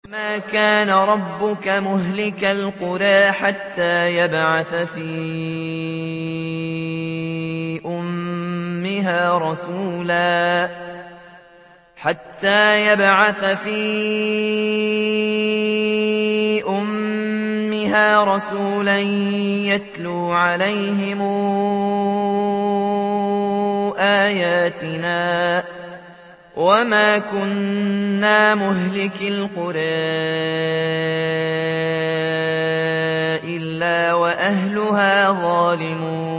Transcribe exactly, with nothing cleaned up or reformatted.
ما كان ربك مهلك القرى حتى يبعث في أمها رسولا حتى يبعث في أمها رسولا يتلو عليهم آياتنا وما كنا مهلك القرى إلا وأهلها ظالمون